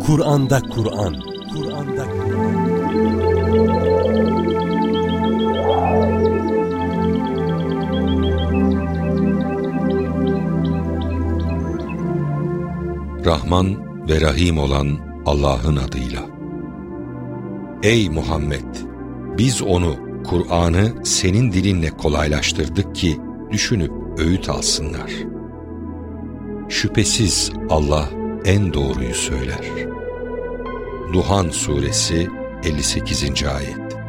Kur'an'da Kur'an, Kur'an'da Kur'an. Rahman ve Rahim olan Allah'ın adıyla. Ey Muhammed! Biz onu, Kur'an'ı senin dilinle kolaylaştırdık ki düşünüp öğüt alsınlar. Şüphesiz Allah en doğruyu söyler. Duhan Suresi 58. Ayet.